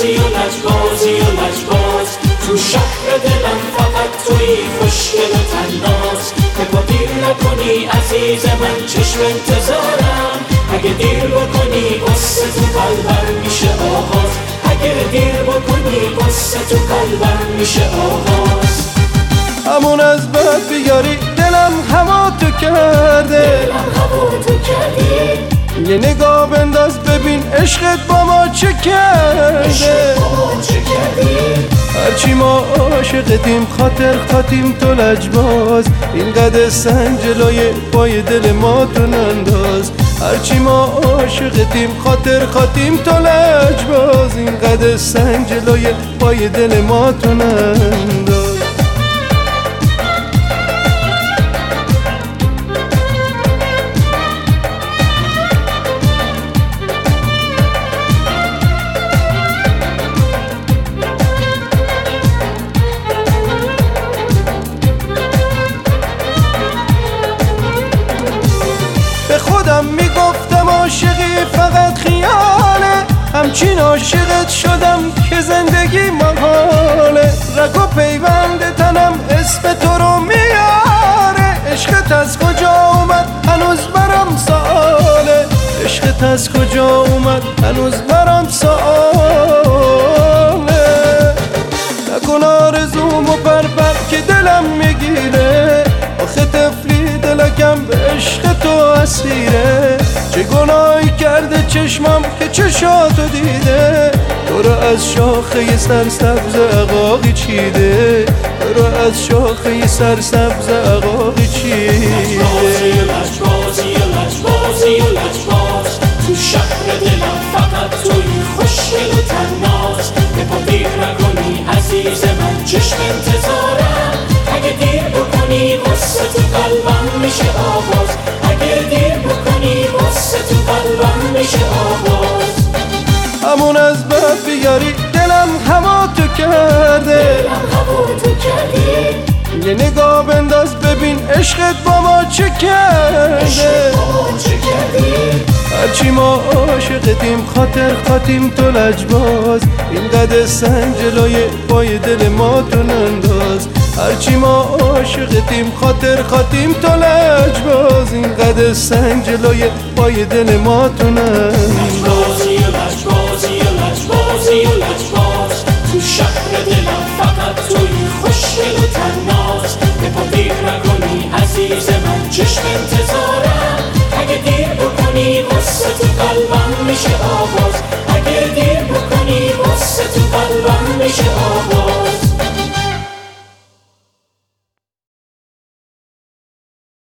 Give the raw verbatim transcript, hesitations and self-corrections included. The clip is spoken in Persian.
لجبازی و لجبازی و لجباز، تو شهر دلم فقط توی خوشگل و تناز، که با دیر نکنی عزیز من چشم انتظارم، اگه دیر بکنی قصه تو قلبم میشه آغاز، اگه دیر بکنی قصه تو قلبم میشه آغاز. همون از بعد بیاری دلم هوا تو کرده، دلم هوا تو کردی، یه نگاه بنداز ببین عشقت با ما چه کرده. عشقت با ما چه کردی؟ هرچی ما عاشقتیم خاطر خاتیم تو لجباز، اینقدر سنگ جلوی پای دل ما تو ننداز. هرچی ما عاشقتیم خاطر خاتیم تو لجباز، اینقدر سنگ جلوی پای دل ما تو ننداز. به خودم میگفتم عاشقی فقط خیاله، همچین عاشقت شدم که زندگی محاله. رگ و پیوند تنم اسم تو رو میاره، عشقت از کجا اومد هنوز برام سواله، عشقت از کجا اومد هنوز برام سواله. نکن آرزومو پر پر که دلم میگیره، آخه طفلی دلکم به عشق تو اسیره. چه گناهی کرده چشمم که چشاتو دیده، تو رو از شاخه سرسبز عقاقی چیده، تو رو از شاخه سرسبز عقاقی چیده. لجبازی و لجبازی و لجبازی و لجباز، تو شهر دلم فقط توی خوشگل و تناز، که با دیر نکنی عزیز من چشم انتظارم، اگه دیر بکنی قصه تو قلبم میشه آغاز، اگه دیر بکنی قصه تو قلبم میشه آغاز. همون از بعد بیاری دلم هوا تو کرده، دلم هوا تو کردی، یه نگاه بنداز ببین عشقت با ما چه کرده. عشقت با ما چه کردی؟ هرچی ما عاشقتیم خاطر خاتیم تو لجباز، اینقدر سنگ جلوی پای دل ما تو ننداز. هرچی ما عاشقتیم خاطر خاتیم تو لجباز، اینقدر سنگ جلوی پای دل ما تو ننداز. لجبازی و لجبازی و لجبازی و لجباز، تو شهر دلم فقط توی خوشگل و تناز، که با دیر نکنی عزیز من چشم انتظارم، اگه دیر بکنی قصه تو قلبم میشه آغاز.